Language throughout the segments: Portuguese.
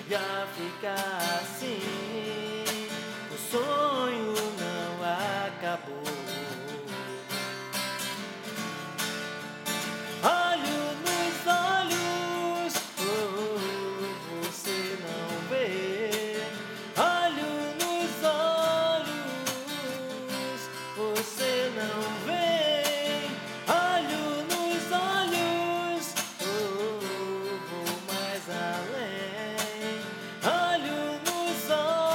melhor ficar assim. O sonho não acabou. Olho nos olhos, oh, você não vê. Olho nos olhos, você não vê. Olho nos olhos, oh, vou mais além. Olho nos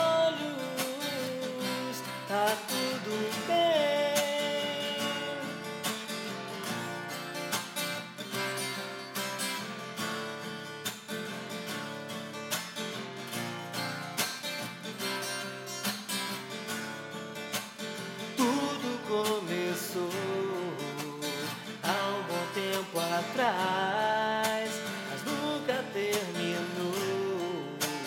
olhos, tá tudo bem. Tudo começou há um bom tempo atrás, mas nunca terminou.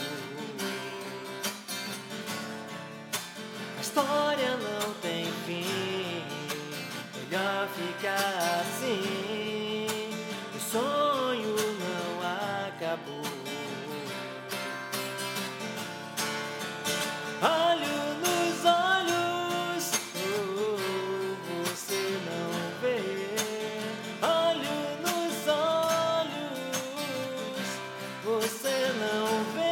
A história não tem fim, melhor ficar assim. O sonho não acabou. Olho nos olhos, oh, você não vê. Olho nos olhos, você não vê.